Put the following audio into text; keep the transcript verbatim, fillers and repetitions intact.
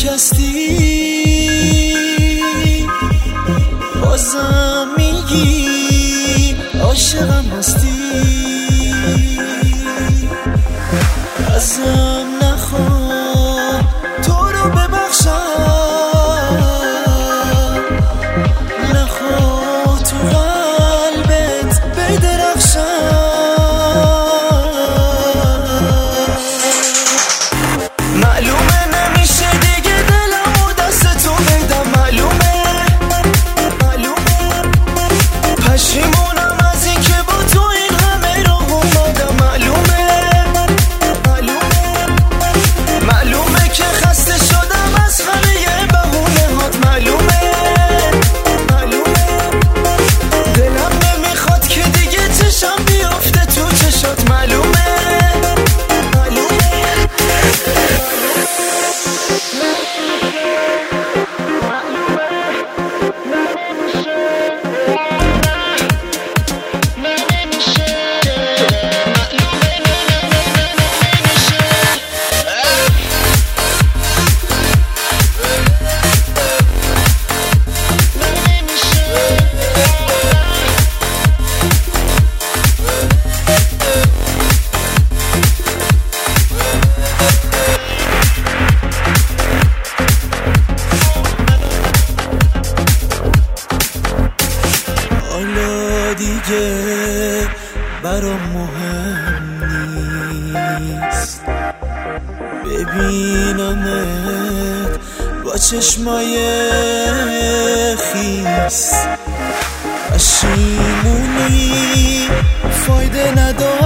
شکستی بازم میگی عاشقم هستی. ازم نخواه تو رو ببخشم، نخواه تو قلبت بدرخشم. معلومه نمیشه دیگه دلمو دست تو بدم، معلومه معلومه پشیمونم از این که با تو این همه راه اومدم. معلومه معلومه معلومه که خسته شدم از همه بهونه هات. معلومه معلومه دلم نمیخواد که دیگه چشم بیافته تو چشات. معلومه دیگه برام مهم نیست ببینمت با چشمای خیس. پشیمونی فایده نداره